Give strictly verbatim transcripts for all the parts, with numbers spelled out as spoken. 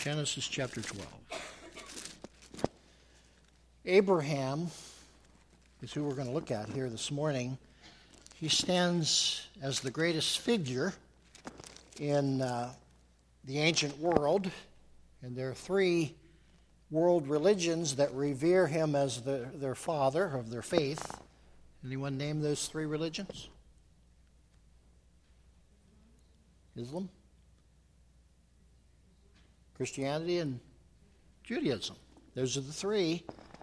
Genesis chapter twelve. Abraham is who we're going to look at here this morning. He stands as the greatest figure in uh, the ancient world, and there are three world religions that revere him as the, their father of their faith. Anyone name those three religions? Islam, Christianity, and Judaism. Those are the three.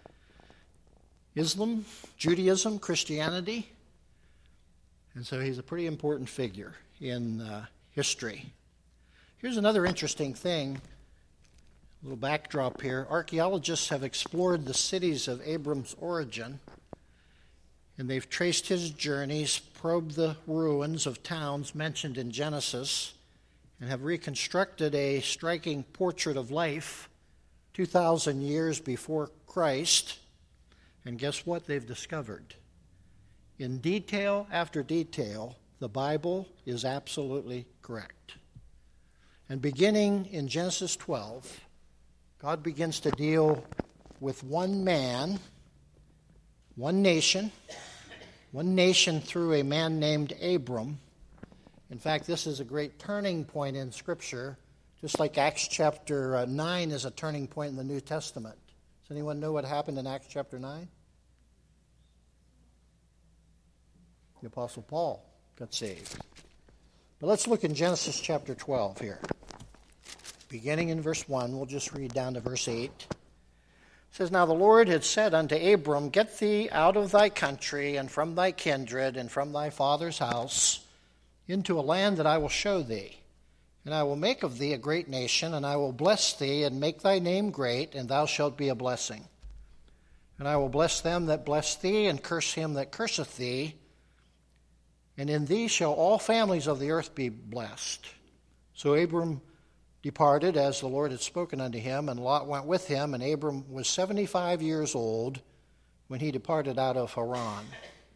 Islam, Judaism, Christianity. And so he's a pretty important figure in uh, history. Here's another interesting thing, a little backdrop here. Archaeologists have explored the cities of Abram's origin, and they've traced his journeys, probed the ruins of towns mentioned in Genesis, and have reconstructed a striking portrait of life two thousand years before Christ. And guess what they've discovered? In detail after detail, the Bible is absolutely correct. And beginning in Genesis twelve, God begins to deal with one man, one nation, one nation through a man named Abram. In fact, this is a great turning point in Scripture, just like Acts chapter nine is a turning point in the New Testament. Does anyone know what happened in Acts chapter nine? The Apostle Paul got saved. But let's look in Genesis chapter twelve here. Beginning in verse one, we'll just read down to verse eight. It says, "Now the Lord had said unto Abram, Get thee out of thy country, and from thy kindred, and from thy father's house, into a land that I will show thee. And I will make of thee a great nation, and I will bless thee, and make thy name great, and thou shalt be a blessing. And I will bless them that bless thee, and curse him that curseth thee. And in thee shall all families of the earth be blessed. So Abram departed, as the Lord had spoken unto him, and Lot went with him, and Abram was seventy-five years old when he departed out of Haran.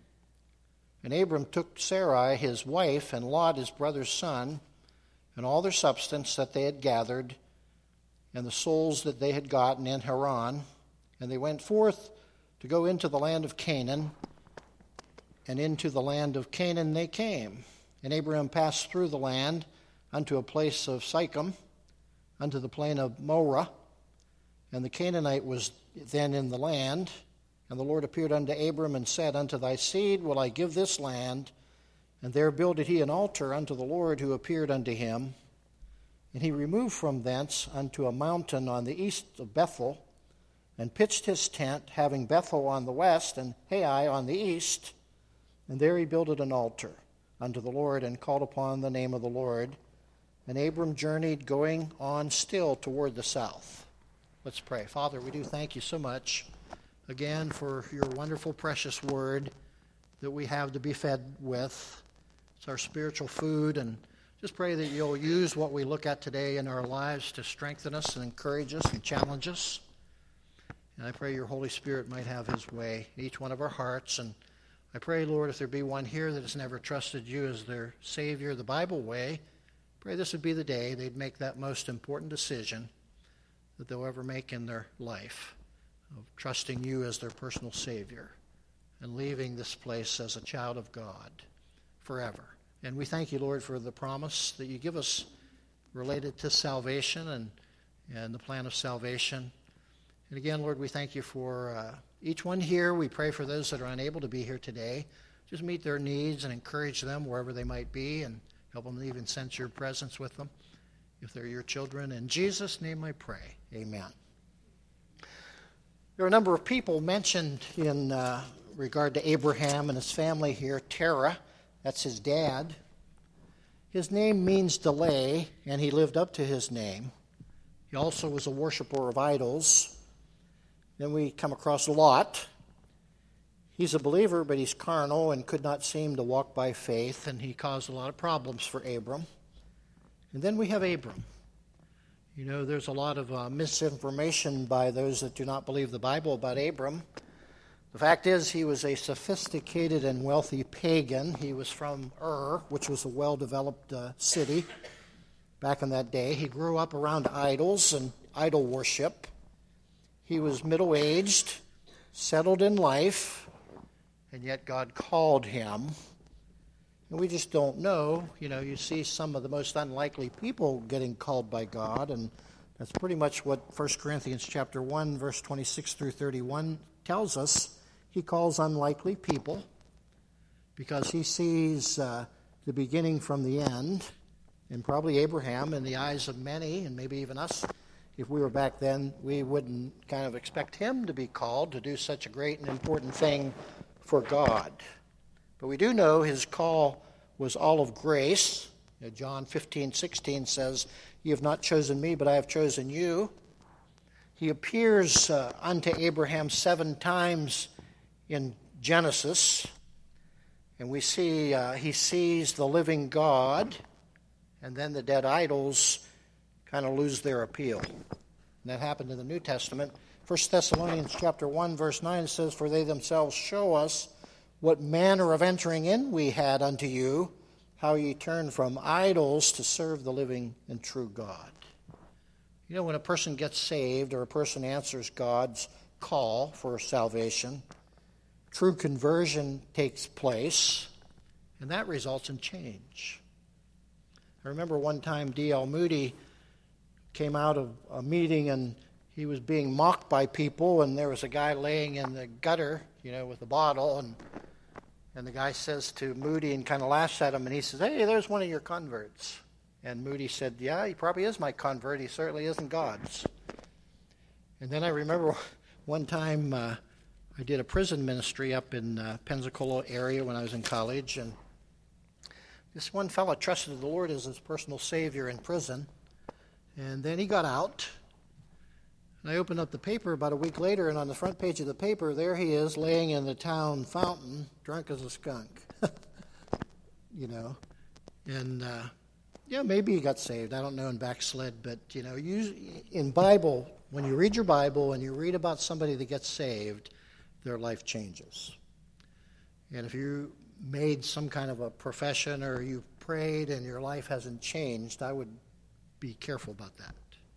And Abram took Sarai his wife, and Lot his brother's son, and all their substance that they had gathered, and the souls that they had gotten in Haran, and they went forth to go into the land of Canaan, and into the land of Canaan they came. And Abraham passed through the land unto a place of Sychem, unto the plain of Moreh, and the Canaanite was then in the land. And the Lord appeared unto Abram and said, Unto thy seed will I give this land. And there builded he an altar unto the Lord who appeared unto him. And he removed from thence unto a mountain on the east of Bethel, and pitched his tent, having Bethel on the west and Hai on the east. And there he builded an altar unto the Lord, and called upon the name of the Lord. And Abram journeyed, going on still toward the south." Let's pray. Father, we do thank you so much again for your wonderful, precious word that we have to be fed with. It's our spiritual food, and just pray that you'll use what we look at today in our lives to strengthen us and encourage us and challenge us. And I pray your Holy Spirit might have his way in each one of our hearts. And I pray, Lord, if there be one here that has never trusted you as their Savior the Bible way, pray this would be the day they'd make that most important decision that they'll ever make in their life, of trusting you as their personal Savior and leaving this place as a child of God forever. And we thank you, Lord, for the promise that you give us related to salvation and, and the plan of salvation. And again, Lord, we thank you for uh, each one here. We pray for those that are unable to be here today. Just meet their needs and encourage them wherever they might be, and help them even sense your presence with them if they're your children. In Jesus' name I pray. Amen. There are a number of people mentioned in uh, regard to Abraham and his family here. Terah, that's his dad. His name means delay, and he lived up to his name. He also was a worshiper of idols. Then we come across Lot. He's a believer, but he's carnal and could not seem to walk by faith, and he caused a lot of problems for Abram. And then we have Abram. You know, there's a lot of uh, misinformation by those that do not believe the Bible about Abram. The fact is, he was a sophisticated and wealthy pagan. He was from Ur, which was a well-developed uh, city. back in that day. He grew up around idols and idol worship. He was middle-aged, settled in life, and yet God called him. And we just don't know. You know, you see some of the most unlikely people getting called by God, and that's pretty much what First Corinthians chapter one, verse twenty-six through thirty-one tells us. He calls unlikely people because he sees uh, the beginning from the end, and probably Abraham in the eyes of many, and maybe even us, if we were back then, we wouldn't kind of expect him to be called to do such a great and important thing for God. But we do know his call was all of grace. You know, John fifteen sixteen says, "You have not chosen me, but I have chosen you." He appears uh, unto Abraham seven times in Genesis. And we see uh, he sees the living God, and then the dead idols kind of lose their appeal. And that happened in the New Testament. First Thessalonians chapter one, verse nine says, "For they themselves show us what manner of entering in we had unto you, how ye turned from idols to serve the living and true God." You know, when a person gets saved or a person answers God's call for salvation, true conversion takes place, and that results in change. I remember one time D L Moody came out of a meeting and he was being mocked by people, and there was a guy laying in the gutter, you know, with a bottle, and and the guy says to Moody and kind of laughs at him, and he says, "Hey, there's one of your converts." And Moody said, "Yeah, he probably is my convert. He certainly isn't God's." And then I remember one time uh, I did a prison ministry up in uh, Pensacola area when I was in college, and this one fellow trusted the Lord as his personal Savior in prison, and then he got out. And I opened up the paper about a week later, and on the front page of the paper, there he is laying in the town fountain, drunk as a skunk. You know, and uh, yeah, maybe he got saved. I don't know, and backslid. But you know, you, in Bible, when you read your Bible and you read about somebody that gets saved, their life changes. And if you made some kind of a profession or you prayed and your life hasn't changed, I would be careful about that.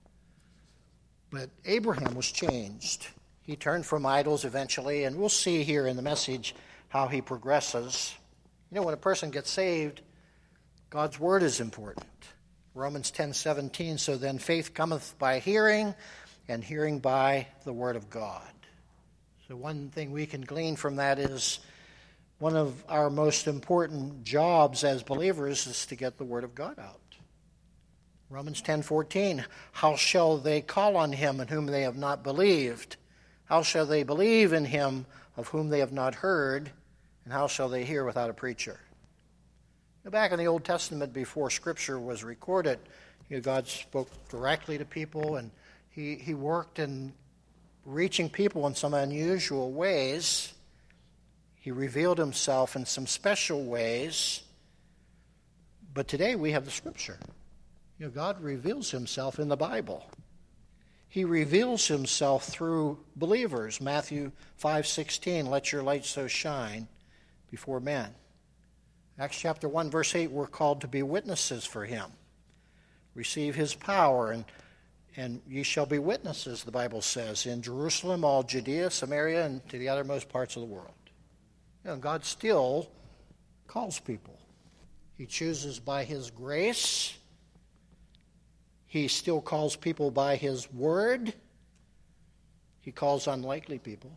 But Abraham was changed. He turned from idols eventually, and we'll see here in the message how he progresses. You know, when a person gets saved, God's word is important. Romans ten seventeen, "So then faith cometh by hearing, and hearing by the word of God." So one thing we can glean from that is one of our most important jobs as believers is to get the word of God out. Romans ten fourteen, "How shall they call on him in whom they have not believed? How shall they believe in him of whom they have not heard? And how shall they hear without a preacher?" Now, back in the Old Testament, before Scripture was recorded, you know, God spoke directly to people, and he, he worked in reaching people in some unusual ways. He revealed himself in some special ways. But today we have the Scripture. You know, God reveals himself in the Bible. He reveals himself through believers. Matthew five sixteen, "Let your light so shine before men." Acts chapter one, verse eight, we're called to be witnesses for him. Receive his power, and, and ye shall be witnesses, the Bible says, in Jerusalem, all Judea, Samaria, and to the uttermost parts of the world. You know, God still calls people. He chooses by his grace. He still calls people by his word. He calls unlikely people.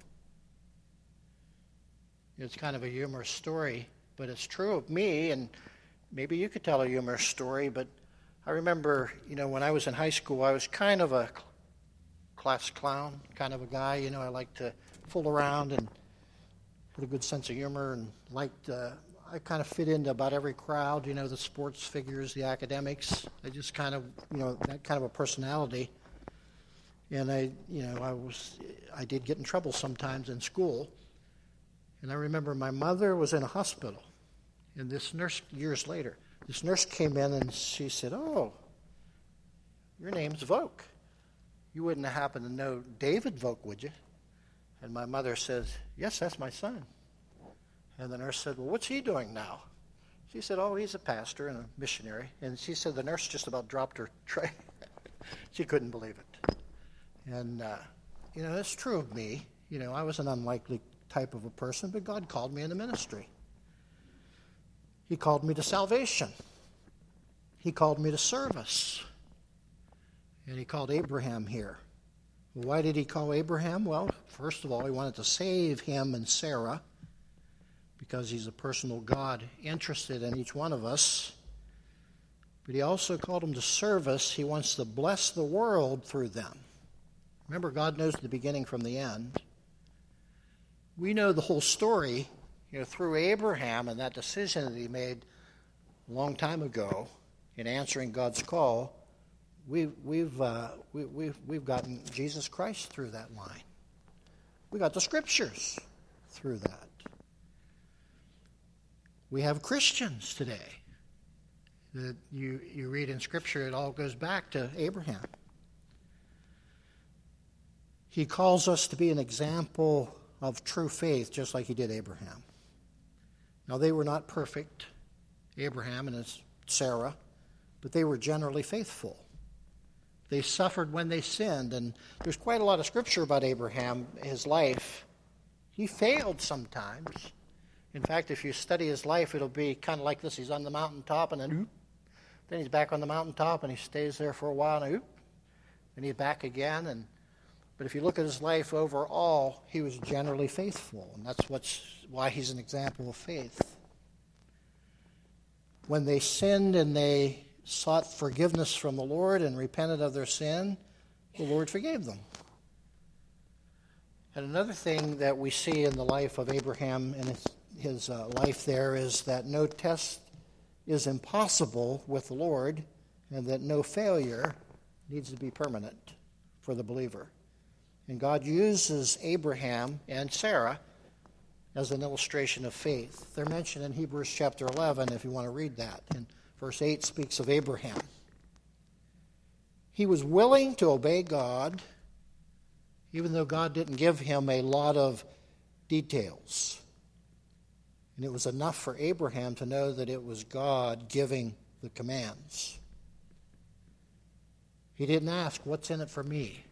It's kind of a humorous story, but it's true of me, and maybe you could tell a humorous story, but I remember, you know, when I was in high school, I was kind of a class clown kind of a guy. You know, I liked to fool around and had a good sense of humor, and liked, uh, I kind of fit into about every crowd, you know, the sports figures, the academics. I just kind of, you know, that kind of a personality. And I, you know, I was, I did get in trouble sometimes in school. And I remember my mother was in a hospital, and this nurse, years later, this nurse came in and she said, "Oh, your name's Voke. You wouldn't happen to know David Voke, would you?" And my mother says, "Yes, that's my son." And the nurse said, "Well, what's he doing now?" She said, oh, he's a pastor and a missionary. And she said the nurse just about dropped her tray. She couldn't believe it. And, uh, you know, it's true of me. You know, I was an unlikely type of a person, but God called me into ministry. He called me to salvation. He called me to service. And he called Abraham here. Why did he call Abraham? Well, first of all, he wanted to save him and Sarah because he's a personal God interested in each one of us. But he also called them to service. He wants to bless the world through them. Remember, God knows the beginning from the end. We know the whole story, you know, through Abraham and that decision that he made a long time ago in answering God's call. We've we've uh, we, we've we've gotten Jesus Christ through that line. We got the Scriptures through that. We have Christians today that you you read in Scripture. It all goes back to Abraham. He calls us to be an example of true faith, just like he did Abraham. Now, they were not perfect, Abraham and his Sarah, but they were generally faithful. They suffered when they sinned, and there's quite a lot of scripture about Abraham, his life. He failed sometimes. In fact, if you study his life, it'll be kind of like this. He's on the mountaintop, and then oop, then he's back on the mountaintop, and he stays there for a while, and oop, and he's back again. And but if you look at his life overall, he was generally faithful, and that's what's why he's an example of faith. When they sinned and they sought forgiveness from the Lord and repented of their sin, the Lord forgave them. And another thing that we see in the life of Abraham and his, his uh, life there is that no test is impossible with the Lord, and that no failure needs to be permanent for the believer. And God uses Abraham and Sarah as an illustration of faith. They're mentioned in Hebrews chapter eleven, if you want to read that. And verse eight speaks of Abraham. He was willing to obey God, even though God didn't give him a lot of details. And it was enough for Abraham to know that it was God giving the commands. He didn't ask, what's in it for me?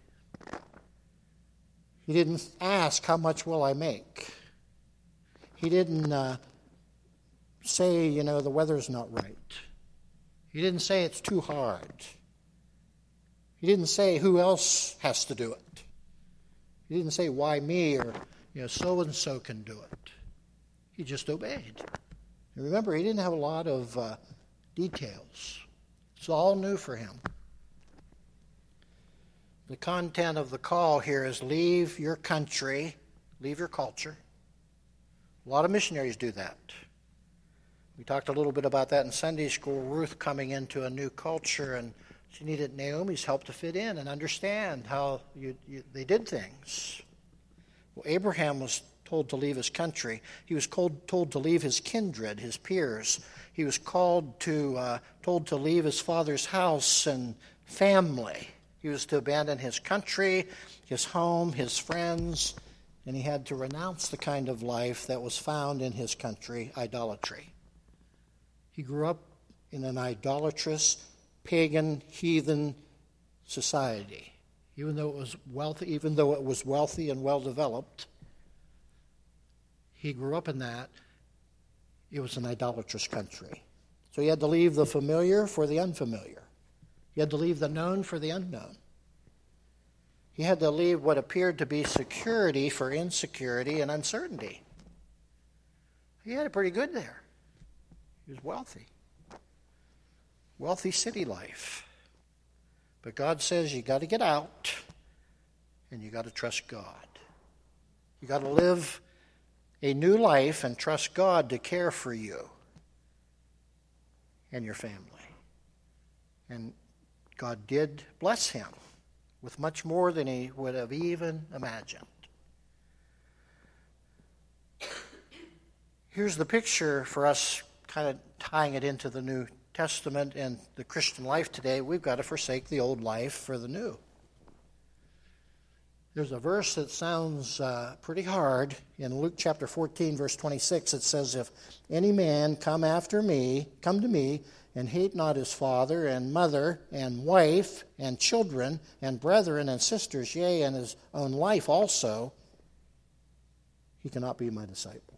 He didn't ask, how much will I make? He didn't uh, say, you know, the weather's not right. He didn't say it's too hard. He didn't say who else has to do it. He didn't say why me or, you know, so-and-so can do it. He just obeyed. And remember, he didn't have a lot of uh, details. It's all new for him. The content of the call here is leave your country, leave your culture. A lot of missionaries do that. We talked a little bit about that in Sunday school, Ruth coming into a new culture, and she needed Naomi's help to fit in and understand how you, you, they did things. Well, Abraham was told to leave his country. He was called, told to leave his kindred, his peers. He was called to, uh, told to leave his father's house and family. He was to abandon his country, his home, his friends, and he had to renounce the kind of life that was found in his country, idolatry. He grew up in an idolatrous, pagan, heathen society. Even though it was wealthy, even though it was wealthy and well developed, he grew up in that. It was an idolatrous country. So he had to leave the familiar for the unfamiliar. He had to leave the known for the unknown. He had to leave what appeared to be security for insecurity and uncertainty. He had it pretty good there. He was wealthy. Wealthy city life. But God says you got to get out and you got to trust God. You got to live a new life and trust God to care for you and your family. And God did bless him with much more than he would have even imagined. Here's the picture for us, kind of tying it into the New Testament and the Christian life today. We've got to forsake the old life for the new. There's a verse that sounds uh, pretty hard. In Luke chapter fourteen, verse twenty-six, it says, "If any man come after me, come to me, and hate not his father and mother and wife and children and brethren and sisters, yea, and his own life also, he cannot be my disciple."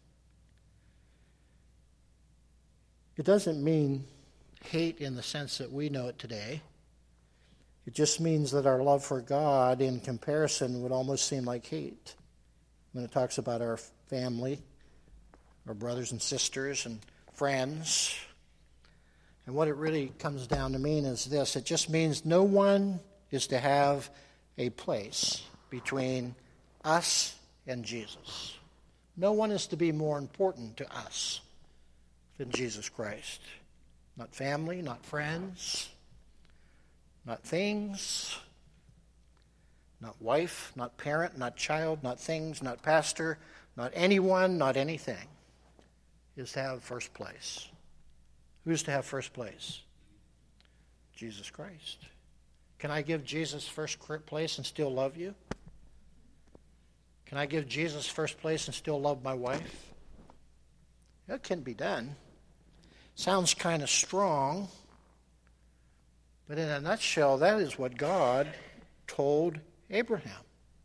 It doesn't mean hate in the sense that we know it today. It just means that our love for God in comparison would almost seem like hate when it talks about our family, our brothers and sisters and friends. And what it really comes down to mean is this: it just means no one is to have a place between us and Jesus. No one is to be more important to us than Jesus Christ. Not family, not friends, not things, not wife, not parent, not child, not things, not pastor, not anyone, not anything is to have first place. Who's to have first place? Jesus Christ. Can I give Jesus first place and still love you? Can I give Jesus first place and still love my wife? That can be done. Sounds kind of strong, but in a nutshell, that is what God told Abraham.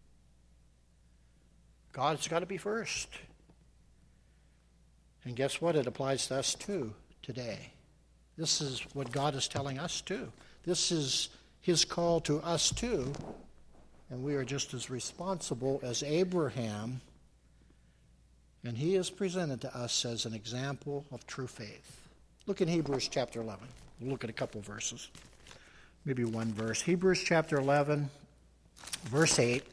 God's got to be first. And guess what? It applies to us too today. This is what God is telling us too. This is his call to us too. And we are just as responsible as Abraham. And he is presented to us as an example of true faith. Look in Hebrews chapter eleven. We'll look at a couple verses. Maybe one verse. Hebrews chapter eleven, verse eight.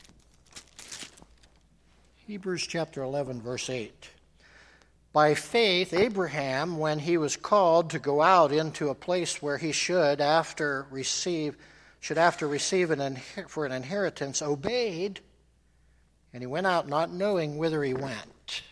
Hebrews chapter eleven, verse eight. By faith, Abraham, when he was called to go out into a place where he should after receive, should after receive an inher- for an inheritance, obeyed, and he went out not knowing whither he went.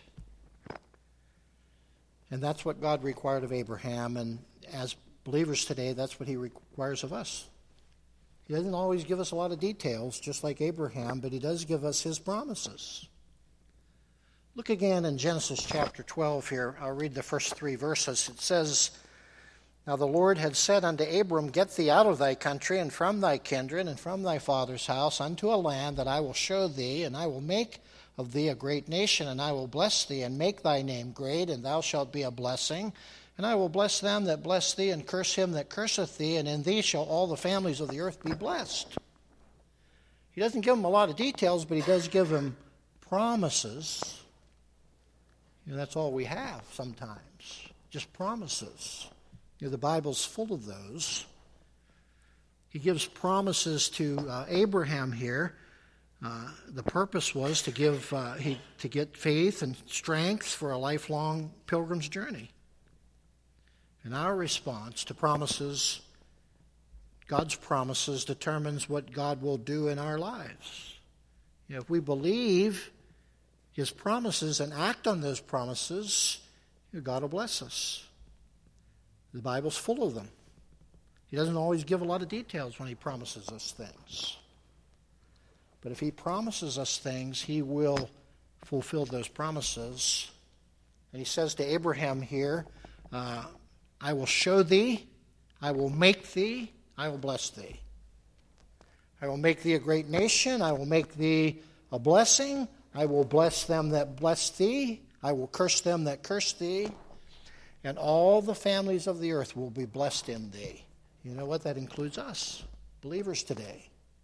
And that's what God required of Abraham, and as believers today, that's what he requires of us. He doesn't always give us a lot of details, just like Abraham, but he does give us his promises. Look again in Genesis chapter twelve here. I'll read the first three verses. It says, "Now the Lord had said unto Abram, Get thee out of thy country, and from thy kindred, and from thy father's house, unto a land that I will show thee, and I will make of thee a great nation, and I will bless thee, and make thy name great, and thou shalt be a blessing. And I will bless them that bless thee, and curse him that curseth thee, and in thee shall all the families of the earth be blessed." He doesn't give them a lot of details, but he does give them promises. You know, that's all we have sometimes, just promises. You know, the Bible's full of those. He gives promises to uh, Abraham here. Uh, the purpose was to give uh, he to get faith and strength for a lifelong pilgrim's journey. And our response to promises, God's promises, determines what God will do in our lives. You know, if we believe his promises and act on those promises, you know, God will bless us. The Bible's full of them. He doesn't always give a lot of details when he promises us things. But if he promises us things, he will fulfill those promises. And he says to Abraham here, uh, I will show thee, I will make thee, I will bless thee. I will make thee a great nation, I will make thee a blessing, I will bless them that bless thee, I will curse them that curse thee, and all the families of the earth will be blessed in thee. You know what? That includes us, believers today.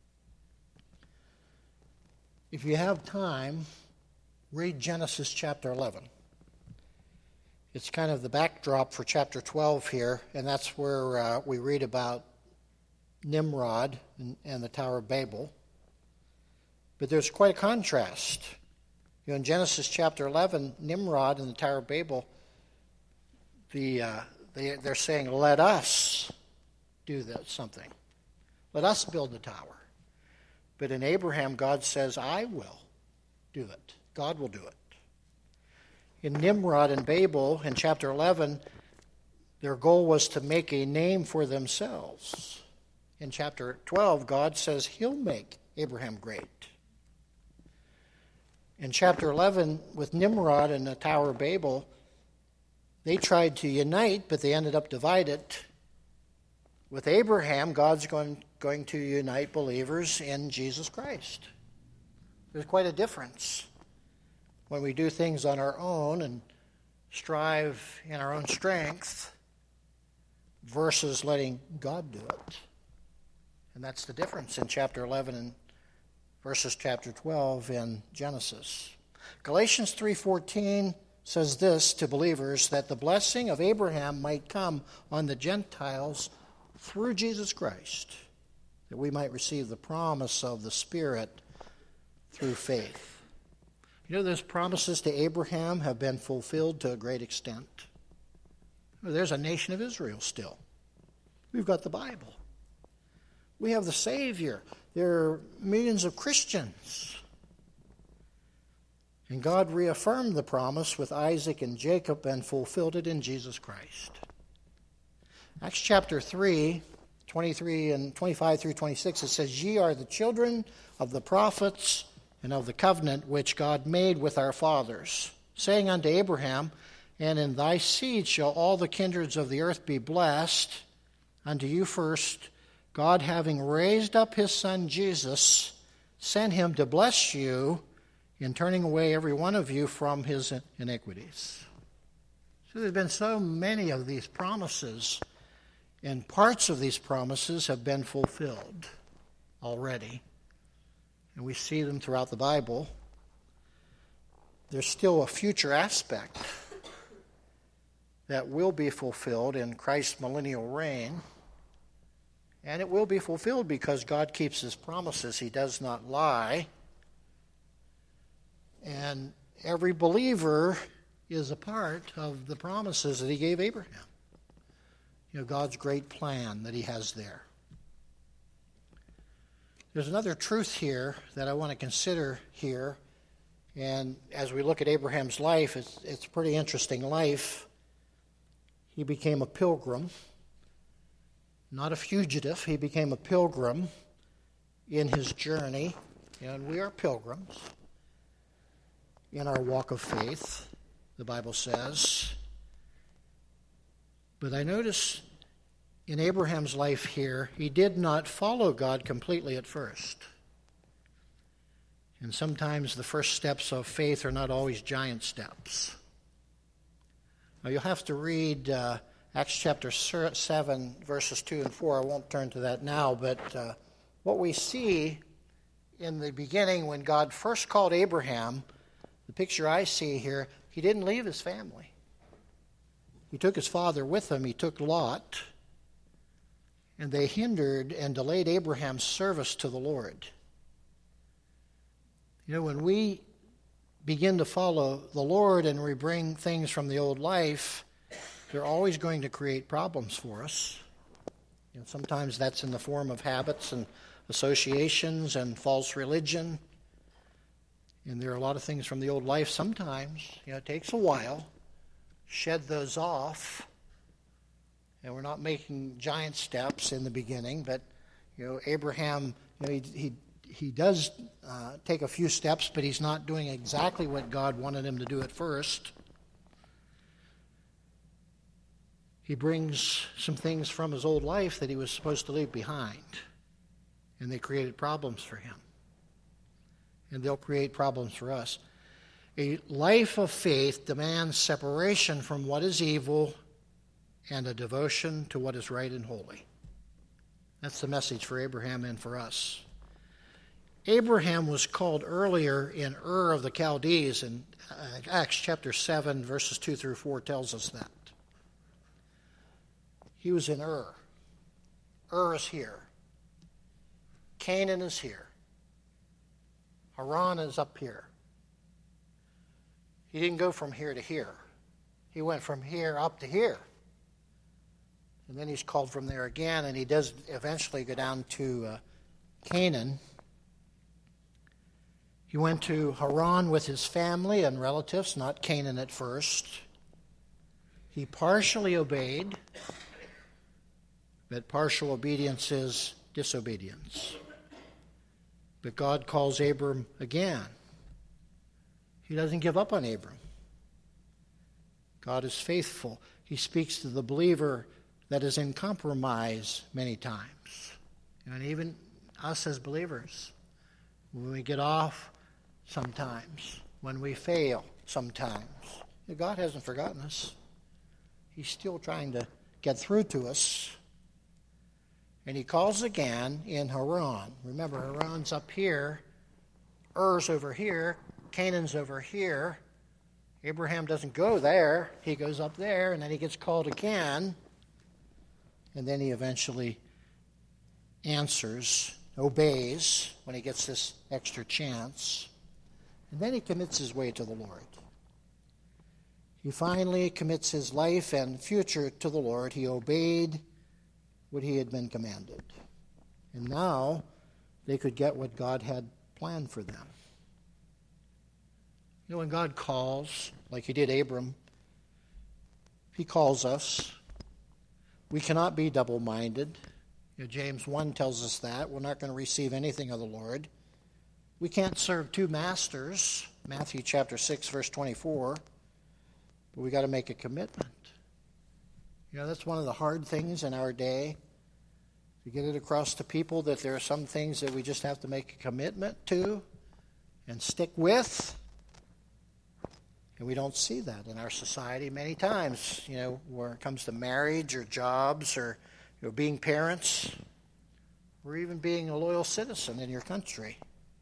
If you have time, read Genesis chapter eleven. It's kind of the backdrop for chapter twelve here, and that's where uh, we read about Nimrod and, and the Tower of Babel. But there's quite a contrast. You know, in Genesis chapter eleven, Nimrod and the Tower of Babel, the uh, they, they're saying, let us do that, something. Let us build the tower. But in Abraham, God says, I will do it. God will do it. In Nimrod and Babel, in chapter eleven, their goal was to make a name for themselves. in chapter twelve, God says he'll make Abraham great. In chapter eleven, with Nimrod and the Tower of Babel, they tried to unite, but they ended up divided. With Abraham, God's going, going to unite believers in Jesus Christ. There's quite a difference when we do things on our own and strive in our own strength versus letting God do it. And that's the difference in chapter eleven and versus chapter twelve in Genesis. Galatians three fourteen says this to believers, that the blessing of Abraham might come on the Gentiles through Jesus Christ, that we might receive the promise of the Spirit through faith. You know, those promises to Abraham have been fulfilled to a great extent. There's a nation of Israel still. We've got the Bible. We have the Savior. There are millions of Christians. And God reaffirmed the promise with Isaac and Jacob and fulfilled it in Jesus Christ. Acts chapter three, twenty-three and twenty-five through twenty-six, it says, "Ye are the children of the prophets and of the covenant which God made with our fathers, saying unto Abraham, And in thy seed shall all the kindreds of the earth be blessed. Unto you first, God, having raised up his Son Jesus, sent him to bless you in turning away every one of you from his iniquities." So there's been so many of these promises, and parts of these promises have been fulfilled already. And we see them throughout the Bible. There's still a future aspect that will be fulfilled in Christ's millennial reign. And it will be fulfilled because God keeps his promises. He does not lie. And every believer is a part of the promises that he gave Abraham. You know, God's great plan that he has there. There's another truth here that I want to consider here. And as we look at Abraham's life, it's, it's a pretty interesting life. He became a pilgrim. Not a fugitive. He became a pilgrim in his journey. And we are pilgrims in our walk of faith, the Bible says. But I notice in Abraham's life here, he did not follow God completely at first. And sometimes the first steps of faith are not always giant steps. Now you'll have to read uh, Acts chapter seven, verses two and four. I won't turn to that now, but uh, what we see in the beginning when God first called Abraham, the picture I see here, he didn't leave his family. He took his father with him. He took Lot, and they hindered and delayed Abraham's service to the Lord. You know, when we begin to follow the Lord and we bring things from the old life, they're always going to create problems for us. And sometimes that's in the form of habits and associations and false religion. And there are a lot of things from the old life. Sometimes, you know, it takes a while. Shed those off. And we're not making giant steps in the beginning, but, you know, Abraham, you know, he he, he does uh, take a few steps, but he's not doing exactly what God wanted him to do at first. He brings some things from his old life that he was supposed to leave behind, and they created problems for him. And they'll create problems for us. A life of faith demands separation from what is evil and a devotion to what is right and holy. That's the message for Abraham and for us. Abraham was called earlier in Ur of the Chaldees, and Acts chapter seven, verses two through four tells us that. He was in Ur. Ur is here. Canaan is here. Haran is up here. He didn't go from here to here. He went from here up to here. And then he's called from there again, and he does eventually go down to uh, Canaan. He went to Haran with his family and relatives, not Canaan at first. He partially obeyed, but partial obedience is disobedience. But God calls Abram again. He doesn't give up on Abram. God is faithful. He speaks to the believer that is in compromise many times. And even us as believers, when we get off sometimes, when we fail sometimes, God hasn't forgotten us. He's still trying to get through to us. And he calls again in Haran. Remember, Haran's up here, Ur's over here, Canaan's over here. Abraham doesn't go there. He goes up there, and then he gets called again. And then he eventually answers, obeys, when he gets this extra chance. And then he commits his way to the Lord. He finally commits his life and future to the Lord. He obeyed what he had been commanded. And now they could get what God had planned for them. You know, when God calls, like he did Abram, he calls us. We cannot be double-minded. You know, James one tells us that. We're not going to receive anything of the Lord. We can't serve two masters, Matthew chapter six, verse twenty-four. But we got to make a commitment. You know, that's one of the hard things in our day, to get it across to people that there are some things that we just have to make a commitment to and stick with. And we don't see that in our society many times, you know, where it comes to marriage or jobs or, you know, being parents or even being a loyal citizen in your country.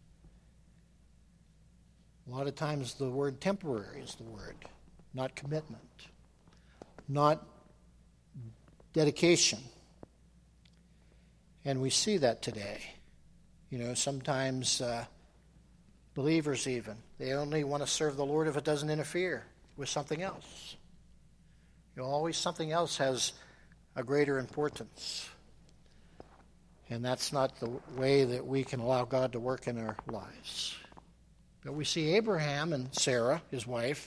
A lot of times the word temporary is the word, not commitment, not dedication. And we see that today. You know, sometimes uh, believers even, they only want to serve the Lord if it doesn't interfere with something else. You know, always something else has a greater importance. And that's not the way that we can allow God to work in our lives. But we see Abraham and Sarah, his wife,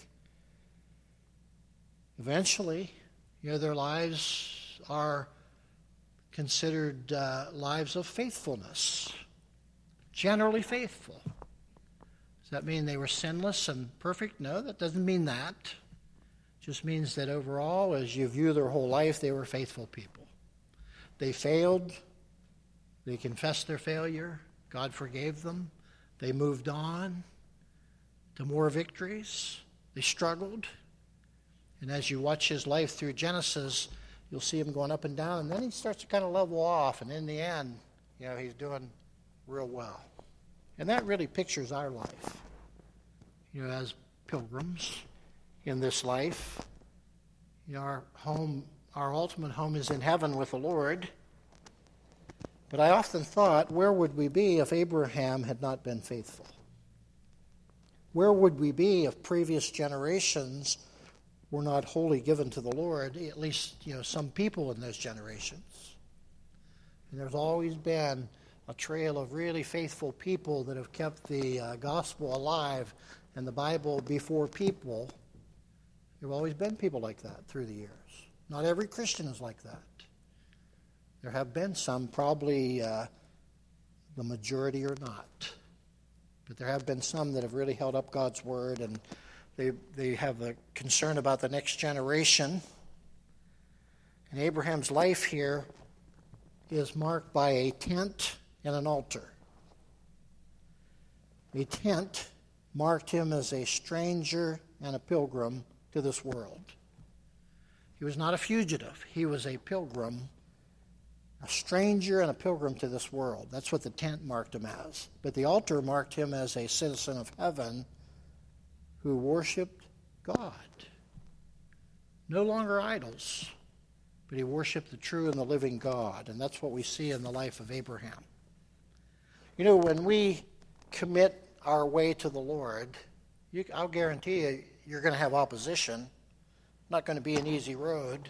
eventually, you know, their lives are considered uh, lives of faithfulness, generally faithful. Does that mean they were sinless and perfect? No, that doesn't mean that. It just means that overall, as you view their whole life, they were faithful people. They failed. They confessed their failure. God forgave them. They moved on to more victories. They struggled. And as you watch his life through Genesis, you'll see him going up and down, and then he starts to kind of level off, and in the end, you know, he's doing real well. And that really pictures our life, you know, as pilgrims in this life. You know, our home, our ultimate home is in heaven with the Lord. But I often thought, where would we be if Abraham had not been faithful? Where would we be if previous generations were not wholly given to the Lord, at least, you know, some people in those generations? And there's always been a trail of really faithful people that have kept the uh, gospel alive and the Bible before people. There have always been people like that through the years. Not every Christian is like that. There have been some, probably uh, the majority are not. But there have been some that have really held up God's word, and they they have a concern about the next generation. And Abraham's life here is marked by a tent and an altar. A tent marked him as a stranger and a pilgrim to this world. He was not a fugitive. He was a pilgrim, a stranger and a pilgrim to this world. That's what the tent marked him as. But the altar marked him as a citizen of heaven who worshiped God. No longer idols, but he worshiped the true and the living God. And that's what we see in the life of Abraham. You know, when we commit our way to the Lord, you, I'll guarantee you, you're going to have opposition. Not going to be an easy road.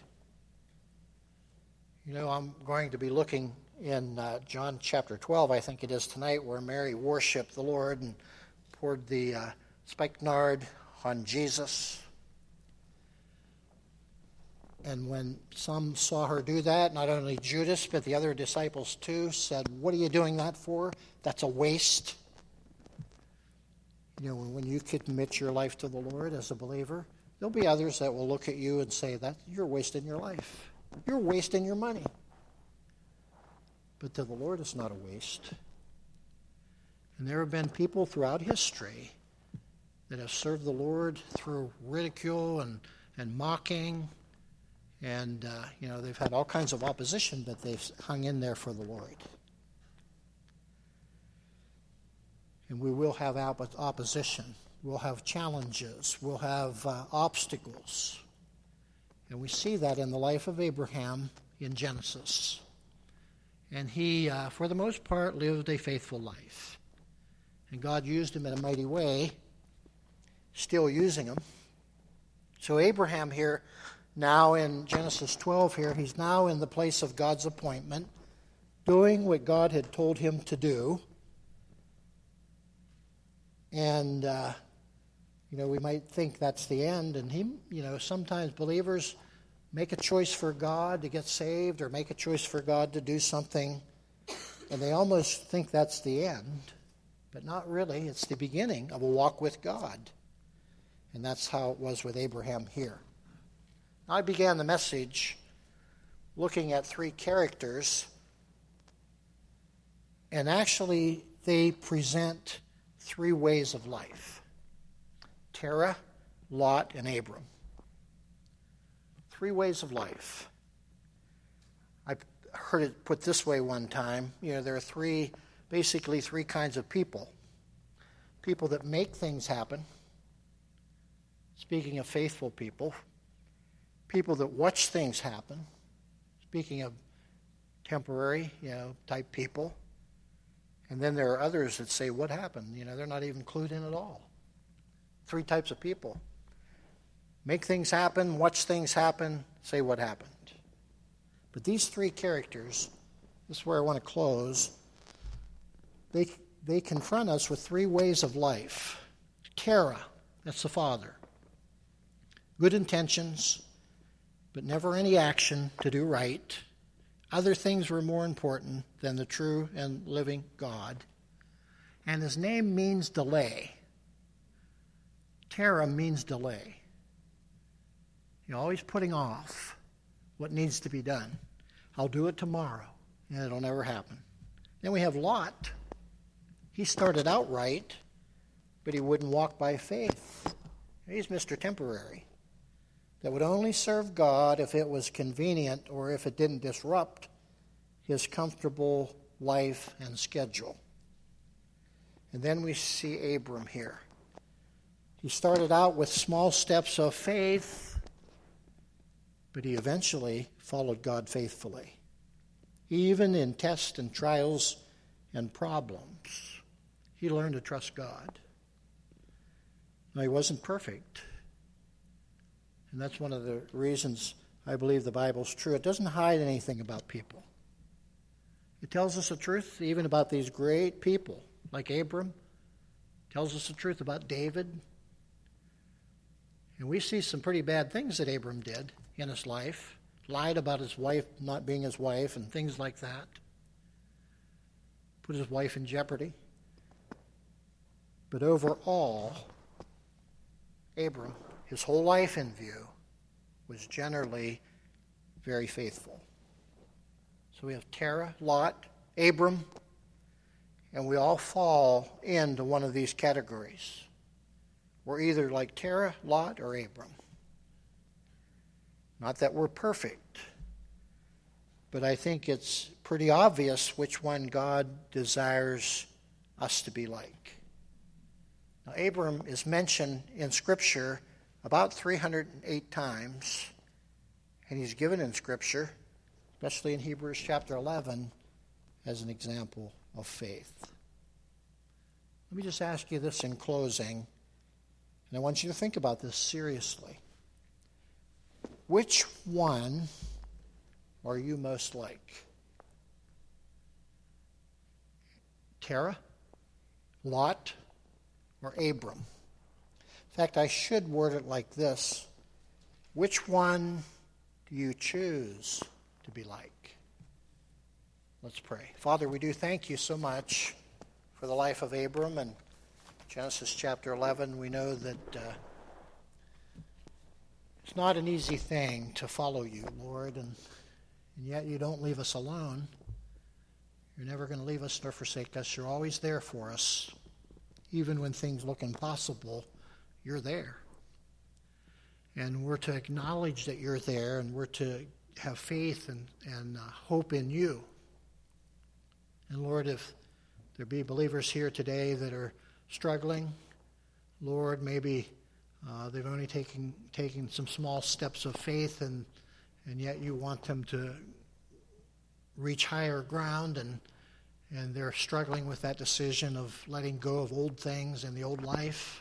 You know, I'm going to be looking in uh, John chapter twelve, I think it is tonight, where Mary worshiped the Lord and poured the uh, spikenard on Jesus. And when some saw her do that, not only Judas, but the other disciples too, said, "What are you doing that for? That's a waste." You know, when you commit your life to the Lord as a believer, there'll be others that will look at you and say that you're wasting your life. You're wasting your money. But to the Lord, it's not a waste. And there have been people throughout history that have served the Lord through ridicule and, and mocking. And, uh, you know, they've had all kinds of opposition, but they've hung in there for the Lord. And we will have opposition. We'll have challenges. We'll have uh, obstacles. And we see that in the life of Abraham in Genesis. And he, uh, for the most part, lived a faithful life. And God used him in a mighty way, still using him. So Abraham here, now in Genesis twelve here, he's now in the place of God's appointment, doing what God had told him to do. And, uh, you know, we might think that's the end. And he, you know, sometimes believers make a choice for God to get saved or make a choice for God to do something, and they almost think that's the end. But not really. It's the beginning of a walk with God. And that's how it was with Abraham here. I began the message looking at three characters, and actually they present three ways of life: Terah, Lot, and Abram. Three ways of life. I heard it put this way one time. You know, there are three, basically three kinds of people. People that make things happen. Speaking of faithful people. People that watch things happen. Speaking of temporary, you know, type people. And then there are others that say, "What happened?" You know, they're not even clued in at all. Three types of people. Make things happen, watch things happen, say what happened. But these three characters, this is where I want to close, they, they confront us with three ways of life. Terah, that's the father. Good intentions, but never any action to do right. Other things were more important than the true and living God. And his name means delay. Terah means delay. You're always putting off what needs to be done. I'll do it tomorrow, and it'll never happen. Then we have Lot. He started out right, but he wouldn't walk by faith. He's Mister Temporary. That would only serve God if it was convenient or if it didn't disrupt his comfortable life and schedule. And then we see Abram here. He started out with small steps of faith, but he eventually followed God faithfully, even in tests and trials and problems. He learned to trust God. Now, he wasn't perfect, and that's one of the reasons I believe the Bible's true. It doesn't hide anything about people. It tells us the truth even about these great people like Abram. It tells us the truth about David. And we see some pretty bad things that Abram did in his life. Lied about his wife not being his wife and things like that. Put his wife in jeopardy. But overall, Abram, his whole life in view, was generally very faithful. So we have Terah, Lot, Abram, and we all fall into one of these categories. We're either like Terah, Lot, or Abram. Not that we're perfect, but I think it's pretty obvious which one God desires us to be like. Now, Abram is mentioned in Scripture about three hundred eight times, and he's given in Scripture, especially in Hebrews chapter eleven, as an example of faith. Let me just ask you this in closing, and I want you to think about this seriously. Which one are you most like? Terah, Lot, or Abram? In fact, I should word it like this. Which one do you choose to be like? Let's pray. Father, we do thank you so much for the life of Abram. And Genesis chapter eleven, we know that uh, it's not an easy thing to follow you, Lord, and, and yet you don't leave us alone. You're never going to leave us nor forsake us. You're always there for us. Even when things look impossible, you're there. And we're to acknowledge that you're there, and we're to have faith and, and uh, hope in you. And Lord, if there be believers here today that are struggling, Lord, maybe uh, they've only taken taken some small steps of faith, and and yet you want them to reach higher ground, and and they're struggling with that decision of letting go of old things and the old life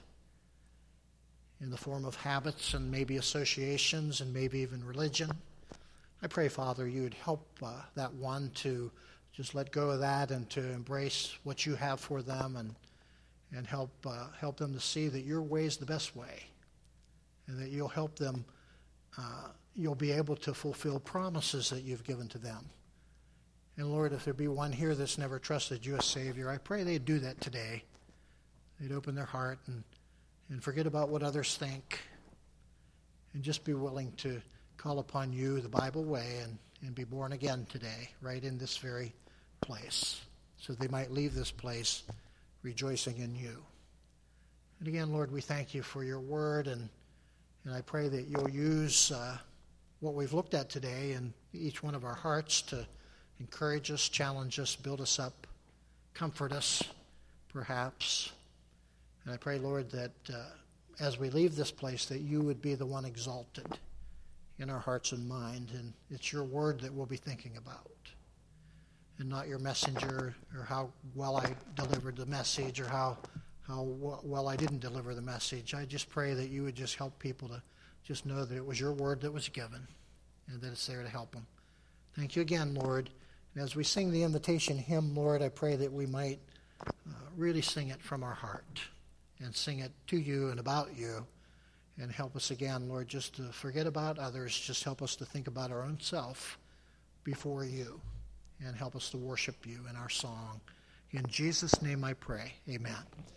in the form of habits and maybe associations and maybe even religion. I pray, Father, you would help uh, that one to just let go of that and to embrace what you have for them, and and help uh, help them to see that your way is the best way, and that you'll help them, uh, you'll be able to fulfill promises that you've given to them. And Lord, if there be one here that's never trusted you as Savior, I pray they'd do that today. They'd open their heart and, and forget about what others think, and just be willing to call upon you the Bible way, and, and be born again today, right in this very place, so they might leave this place rejoicing in you. And again, Lord, we thank you for your word, and, and I pray that you'll use uh, what we've looked at today in each one of our hearts to encourage us, challenge us, build us up, comfort us, perhaps. And I pray, Lord, that uh, as we leave this place, that you would be the one exalted in our hearts and mind, and it's your word that we'll be thinking about, and not your messenger, or how well I delivered the message, or how how well I didn't deliver the message. I just pray that you would just help people to just know that it was your word that was given, and that it's there to help them. Thank you again, Lord. And as we sing the invitation hymn, Lord, I pray that we might uh, really sing it from our heart, and sing it to you and about you, and help us again, Lord, just to forget about others. Just help us to think about our own self before you, and help us to worship you in our song. In Jesus' name I pray. Amen.